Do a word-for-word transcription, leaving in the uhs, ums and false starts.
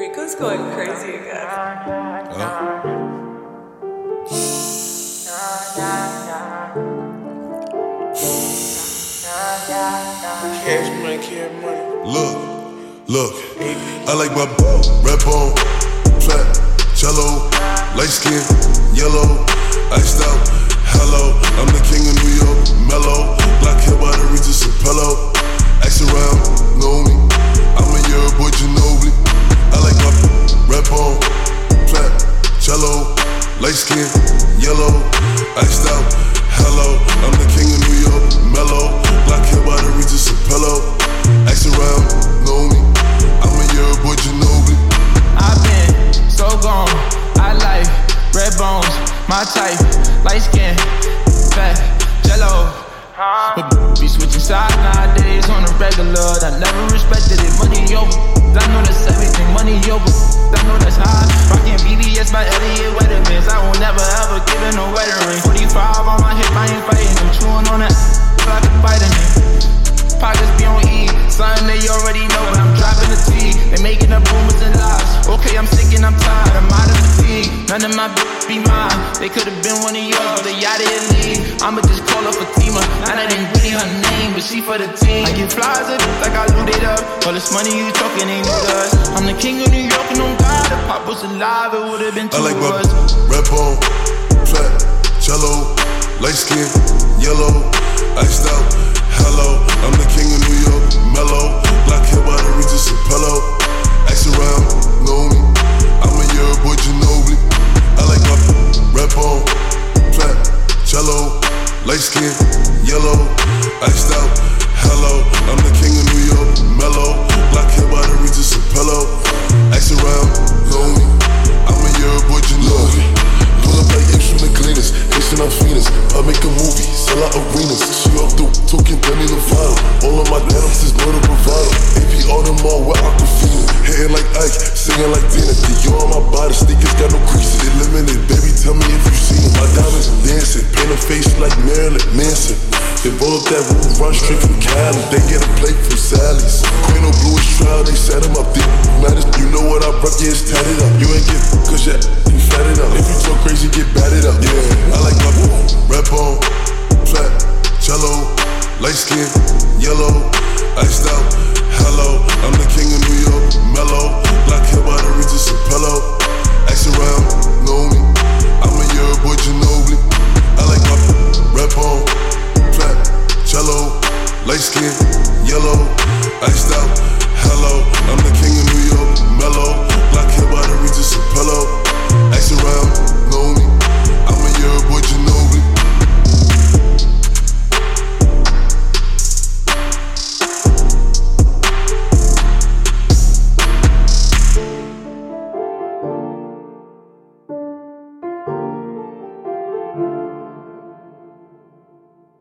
Rico's going crazy again. Huh? Cash money, cash money. Look, look, I like my red bone, flat, cello, light skin, yellow, iced out, hello. I'm the king of New York, mellow, black hair by the Regis Apello. Ask around, know me, I'm a year boy Ginobili. I like my red bone, flat, cello, light skin, yellow, iced out, hello. I'm the king of New York, mellow, black hair by the Regis Apello. Ask around, know me, I'm a year boy Ginobili. I've been so gone, I like red bones, my type, light skin, fat, jello. But be switching sides nowadays on a regular. I never respected it, money over. I know that's everything, money over. I know that's high. Rockin' B B S by Elliot Weathermans. I will never ever give it no wedding ring. forty-five on my hip, I ain't fighting. I'm chewing on that like a vitamin. Pockets be on E, something they already know, but I'm dropping the T. They making up rumors and lies. Okay, I'm sick and I'm tired, I'm out of fatigue. None of my bitches be mine. They could've been one of yours, but they out of your league. I'ma just call her Fatima. Now that ain't really her name, but she for the team. I get flies up like I looted up. All this money you talking ain't no dust. I'm the king of New York and on God. If Pop was alive, it would've been two I like my words. red bone, flat, cello, light skin, yellow, iced out, hello. I'm the king of New York, mellow, black hair by the Regis Apello. Ask around, know me, I'm a year boy Ginobili. I like my red bone, flat, cello, light skin, yellow, iced out, hello. I'm the king of New York, mellow, black hair by the Regis Apello. Ask around, know me, I'm a year boy Ginobili. Pull up like apes from the cleaners, Haitian on Venus. I make a movie, sell out arenas. She off the talking Demi Lovato. All of my denims is murder bravado. A P Audemars with Aquafina. Hitting like Ike, singing like Dina. Dior on my body, sneakers got no creases. They limited, baby, tell me if you see it. My diamonds dancing, paint a face like Marilyn Manson. They roll up that roof, run straight from Cali. They get a plate from Sally's. Queen of Bluish trial, they set him up. They matters, you know what I brought, yeah, it's tatted up. You ain't get cause you you fatted up. If you talk crazy, get batted up. Yeah, I like my red bone, flat, cello, light skin, yellow, iced out, hello. I'm the king of New York,